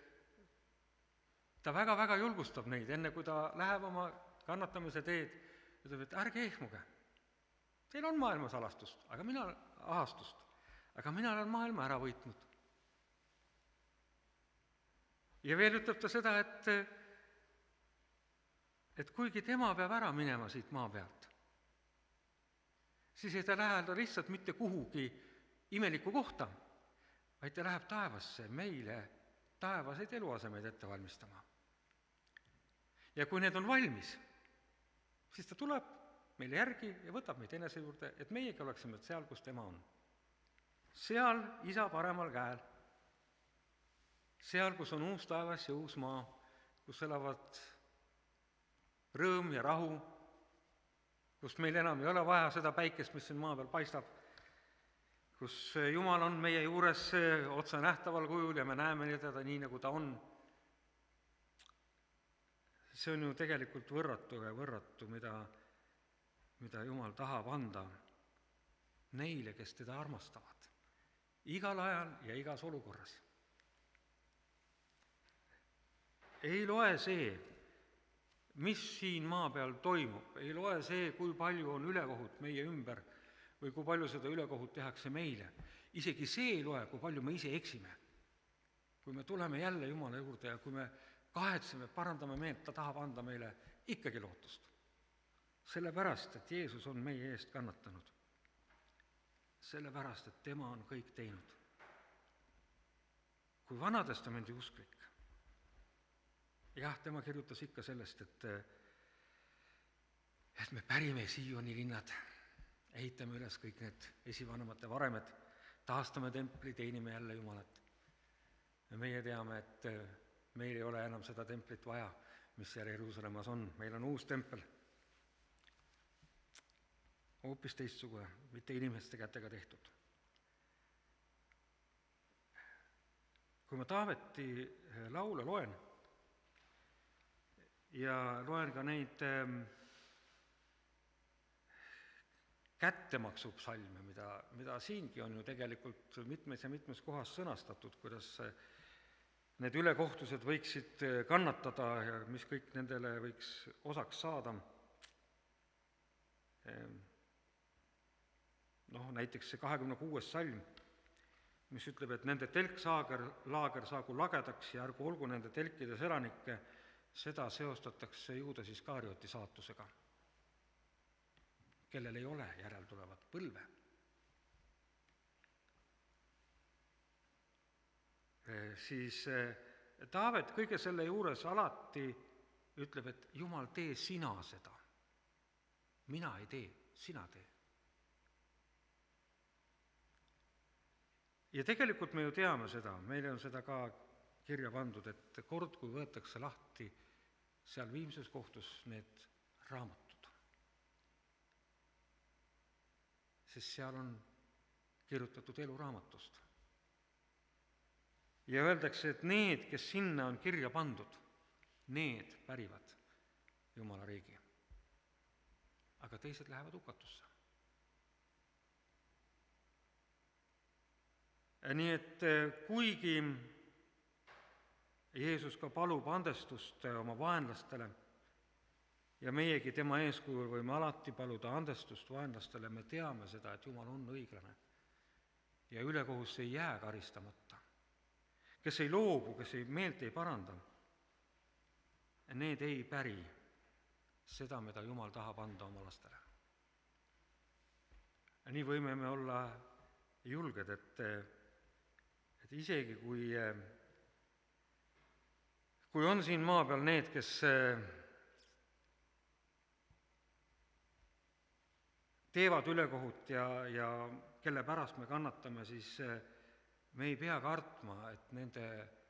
[SPEAKER 4] ta väga-väga julgustab neid, enne kui ta läheb oma kannatamise teed, ütleb, et ärge ehmuge. Teil on maailmas alastust, aga mina ahastust, aga mina olen maailma ära võitnud. Ja veel ütleb ta seda, et, et kuigi tema peab ära minema siit maa pealt, siis ei ta lähe lihtsalt mitte kuhugi imelikku kohta, vaid ta läheb taevasse meile taevaseid eluasemeid ette valmistama. Ja kui need on valmis, siis ta tuleb meile järgi ja võtab meid enese juurde, et meiegi oleksime seal, kus tema on. Seal isa paremal käel, seal, kus on uus taevas ja uus maa, kus elavad rõõm ja rahu, kus meil enam ei ole vaja seda päikest, mis siin maa peal paistab, kus Jumal on meie juures otse nähtaval kujul ja me näeme teda nii, nagu ta on. See on ju tegelikult võrratu ja võrratu, mida, mida Jumal tahab anda neile, kes teda armastavad, igal ajal ja igas olukorras. Ei loe see, mis siin maa peal toimub, ei loe see, kui palju on ülekohut meie ümber või kui palju seda ülekohut tehakse meile. Isegi see ei loe, kui palju me ise eksime. Kui me tuleme jälle Jumala juurde ja kui me kahetseme, parandame meelt, ta tahab anda meile ikkagi lootust. Sellepärast, et Jeesus on meie eest kannatanud. Sellepärast, et tema on kõik teinud. Kui Vanatestamendi usklik, jah, tema kirjutas ikka sellest, et, et me pärime Siioni linnad, ehitame üles kõik need esivanemate varemed, taastame templi, teenime jälle Jumalat. Ja meie teame, et meil ei ole enam seda templit vaja, mis seal Jeruusalemmas on. Meil on uus tempel, hoopis teistsugune, mitte inimeste kätega tehtud. Kui ma Taaveti laule loen, ja loen ka neid kättemaksupsalme, mida, mida siingi on ju tegelikult mitmes ja mitmes kohas sõnastatud, kuidas need ülekohtused võiksid kannatada ja mis kõik nendele võiks osaks saada. Noh, näiteks see kahekümne kuues salm, mis ütleb, et nende telksaager, laager saagu lagedaks ja ärgu olgu nende telkides elanikke, seda seostatakse Juudas Iskarioti saatusega, kellel ei ole järeltulevat põlve. siis Taavet kõige selle juures alati ütleb, et Jumal, tee sina seda. Mina ei tee, sina tee. Ja tegelikult me ju teame seda, meile on seda ka kirja pandud, et kord, kui võetakse lahti seal viimses kohtus need raamatud, sest seal on kirjutatud eluraamatust. Ja öeldakse, et need, kes sinna on kirja pandud, need pärivad Jumala riigi. Aga teised lähevad hukatusse. Nii et kuigi Jeesus ka palub andestust oma vaenlastele ja meiegi tema eeskujul võime alati paluda andestust vaenlastele, me teame seda, et Jumal on õiglane ja ülekohus ei jää karistamata. Kes ei loobu, kes ei meelt ei paranda, need ei päri seda, mida Jumal tahab anda oma lastele. Nii võime me olla julged, et, et isegi kui, kui on siin maa peal need, kes teevad ülekohut ja, ja kelle pärast me kannatame, siis me ei pea kartma, et nende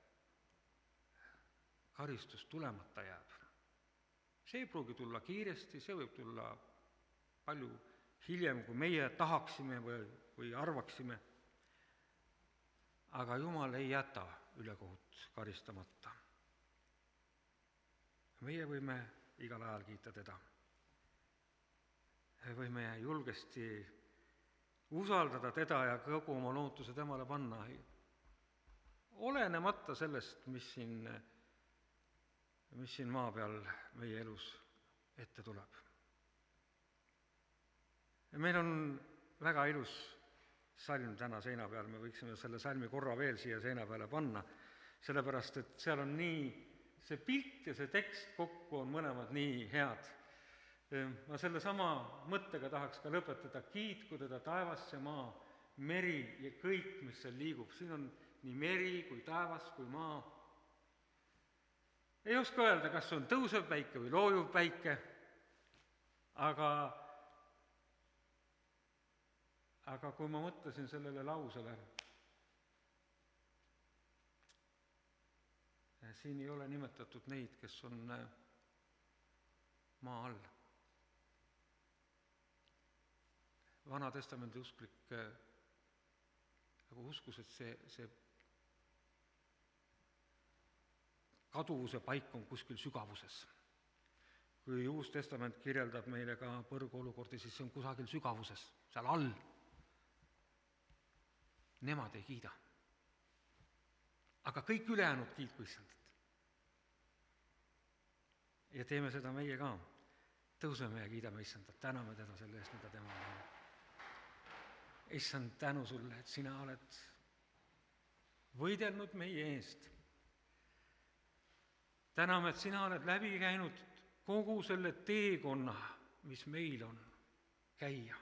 [SPEAKER 4] karistus tulemata jääb. See ei pruugi tulla kiiresti, see võib tulla palju hiljem, kui meie tahaksime või, või arvaksime. Aga Jumal ei jäta ülekohut karistamata. Meie võime igal ajal kiita teda. Võime julgesti usaldada teda ja kogu oma lootuse temale panna, olenemata sellest, mis siin, mis siin maa peal meie elus ette tuleb. Meil on väga ilus salm täna seina peal, me võiksime selle salmi korra veel siia seina peale panna, sellepärast et seal on nii, see pilt ja see tekst kokku on mõlemad nii head. Ma selle sama mõttega tahaks ka lõpetada, kiitku teda taevas ja maa, meri ja kõik, mis seal liigub. Siin on nii meri kui taevas kui maa. Ei oska öelda, kas on tõusev päike või loojuv päike, aga, aga kui ma mõtlesin sellele lausele, siin ei ole nimetatud neid, kes on maa all. Vana testamendi usklik nagu uskus, et see, see kaduvuse paik on kuskil sügavuses. Kui Uus Testament kirjeldab meile ka põrguolukordi, siis see on kusagil sügavuses, seal all. Nemad ei kiida. Aga kõik ülejäänud kiitku Issandat. Ja teeme seda meie ka. Tõuseme ja kiidame Issandat, täname teda selle eest, mida tema on. Issand, tänu sulle, et sina oled võidelnud meie eest. Täname, et sina oled läbi käinud kogu selle teekonna, mis meil on käia.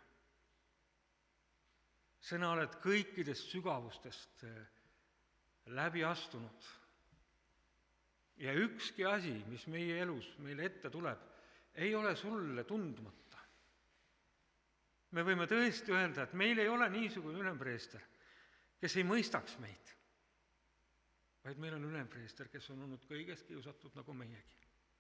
[SPEAKER 4] Sina oled kõikidest sügavustest läbi astunud. Ja ükski asi, mis meie elus meile ette tuleb, ei ole sulle tundmata. Me võime tõesti öelda, et meil ei ole niisugune ülempreester, kes ei mõistaks meid, vaid meil on ülempreester, kes on olnud kõigest kiusatud nagu meiegi.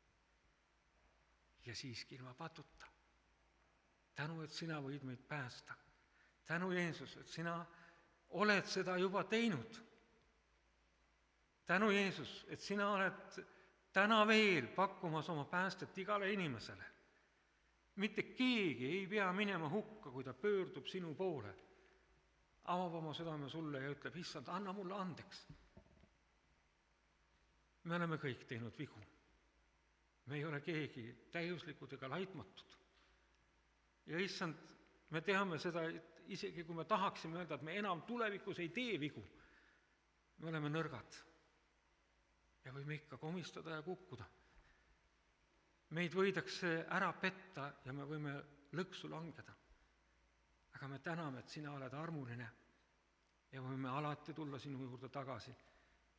[SPEAKER 4] Ja siiski ilma patuta. Tänu, et sina võid meid päästa. Tänu, Jeesus, et sina oled seda juba teinud. Tänu, Jeesus, et sina oled täna veel pakkumas oma päästet igale inimesele. Mitte keegi ei pea minema hukka, kui ta pöördub sinu poole, avab oma südame sulle ja ütleb, issand, anna mulle andeks. Me oleme kõik teinud vigu. Me ei ole keegi täiuslikud ega laitmatud. Ja issand, me teame seda, et isegi kui me tahaksime öelda, et me enam tulevikus ei tee vigu, me oleme nõrgad ja võime ikka komistada ja kukkuda. Meid võidakse ära petta ja me võime lõksu langeda. Aga me täname, et sina oled armuline ja võime alati tulla sinu juurde tagasi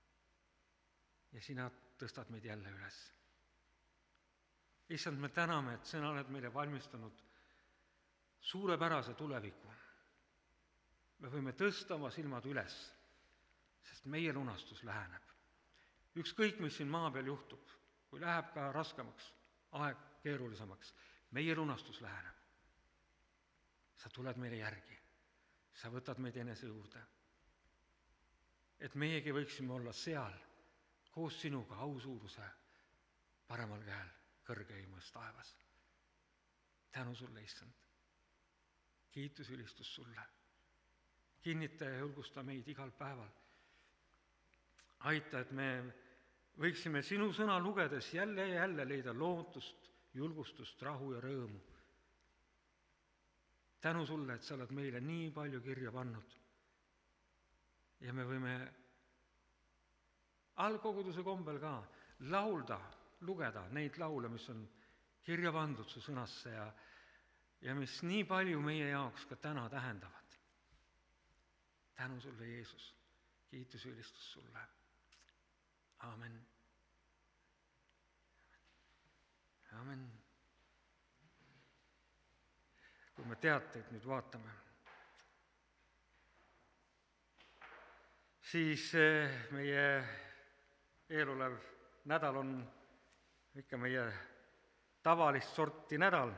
[SPEAKER 4] ja sina tõstad meid jälle üles. Issand, me täname, et sina oled meile valmistanud suurepärase tuleviku. Me võime tõsta oma silmad üles, sest meie lunastus läheneb. Ükskõik, mis siin maa peal juhtub, kui läheb ka raskemaks, aeg keerulisemaks, meie lunastus läheneb. Sa tuled meile järgi, sa võtad meid enese juurde. Et meiegi võiksime olla seal koos sinuga ausuuruse paremal käel kõrgeimas taevas. Tänu sulle, issand. Kiitus, ülistus sulle. Kinnita ja julgusta meid igal päeval. Aita, et me võiksime sinu sõna lugedes jälle ja jälle leida lootust, julgustust, rahu ja rõõmu. Tänu sulle, et sa oled meile nii palju kirja pannud. Ja me võime algkoguduse kombel ka laulda, lugeda neid laule, mis on kirja pandud su sõnasse ja, ja mis nii palju meie jaoks ka täna tähendavad. Tänu sulle, Jeesus. Kiitus ja ülistus sulle. Aamen. Aamen. Kui me teateid nüüd vaatame, siis meie eelolev nädal on ikka meie tavalist sorti nädal.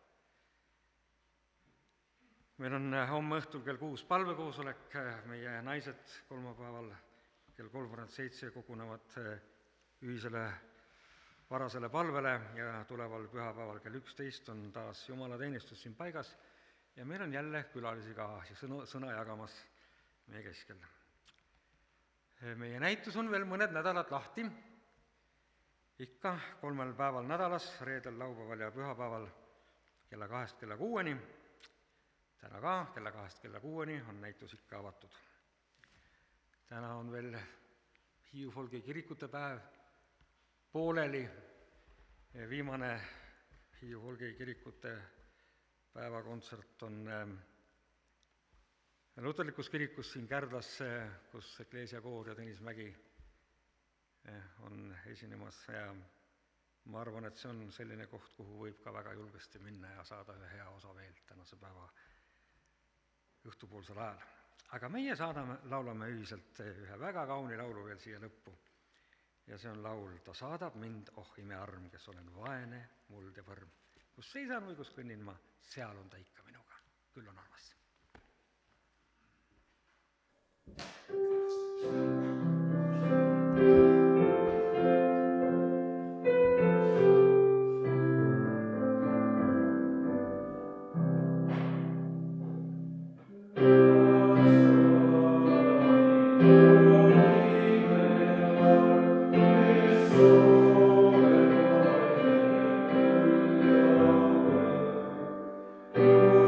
[SPEAKER 4] Meil on homme õhtul kell kuus palvekoosolek, meie naised kolmapäeval kell kolmkümmend seitse kogunevad ühisele varasele palvele ja tuleval pühapäeval kell üksteist on taas jumalateenistus siin paigas ja meil on jälle külalisi ka sõna, sõna jagamas meie keskel. Meie näitus on veel mõned nädalad lahti, ikka kolmel päeval nädalas, reedel, laupäeval ja pühapäeval kella kahest kella kuueni. Täna ka kella kahest kella kuueni on näitus ikka avatud. Täna on veel Hiiu Folgi kirikute päev pooleli. Viimane Hiiu Folgi kirikute päevakontsert on luterlikus kirikus siin Kärdlas, kus Ekleesia koor ja Tõnis Mägi on esinemas ja ma arvan, et see on selline koht, kuhu võib ka väga julgesti minna ja saada ühe hea osa veel tänase päeva õhtupoolsel ajal. Aga meie saadame, laulame ühiselt ühe väga kauni laulu veel siia lõppu. Ja see on laul Ta saadab mind, oh imearm, kes olen vaene, muld ja põrm. Kus seisan või kus kõnnin ma, seal on ta ikka minuga. Küll on armas.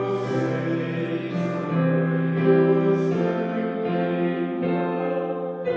[SPEAKER 5] Thank you.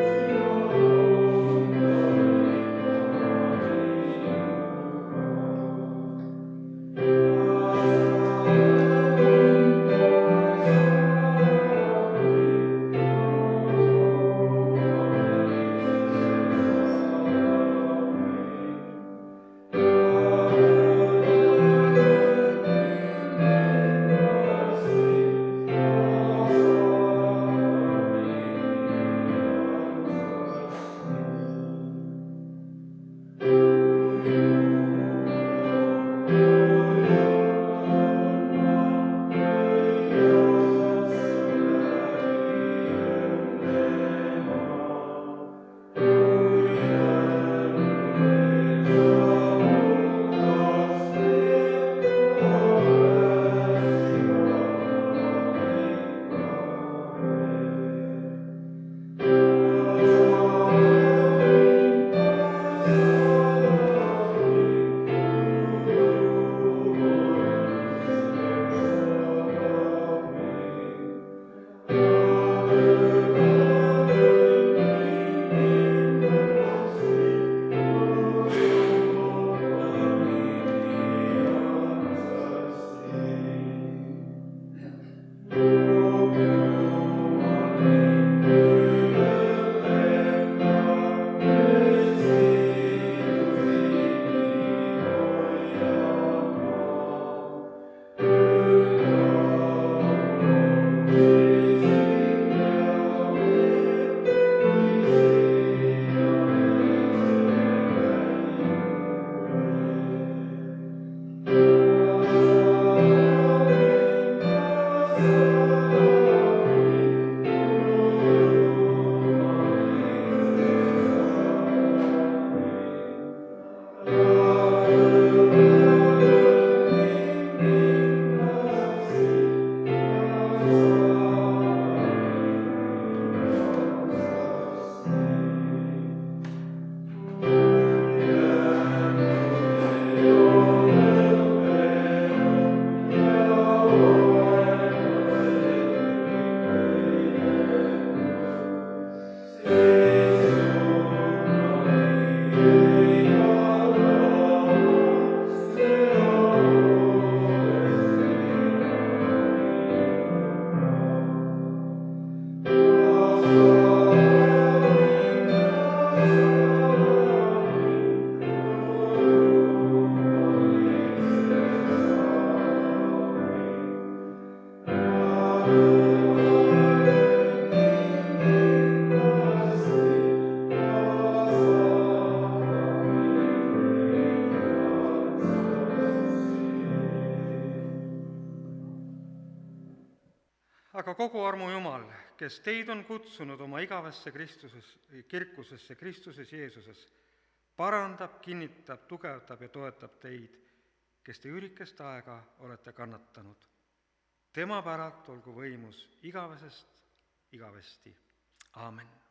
[SPEAKER 4] aga kogu armu Jumal, kes teid on kutsunud oma igavesse Kristuses, kirkusesse Kristuses Jeesuses, parandab, kinnitab, tugevdab ja toetab teid, kes te üürikest aega olete kannatanud. tema päralt olgu võimus igavesest igavesti. Aamen.